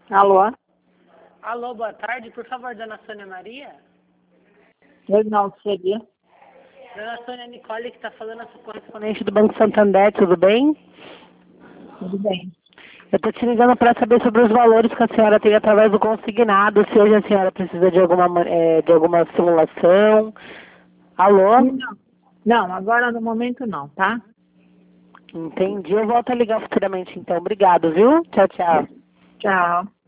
Alô? Alô, boa tarde. Por favor, dona Sônia Maria? Eu não seria. Dona Sônia Nicole, que está falando, a sua correspondente do Banco Santander, tudo bem? Tudo bem. Eu estou te ligando para saber sobre os valores que a senhora tem através do consignado, se hoje a senhora precisa de alguma simulação. Alô? Não. Não, agora no momento não, tá? Entendi. Eu volto a ligar futuramente, então. Obrigado, viu? Tchau, tchau. Tchau.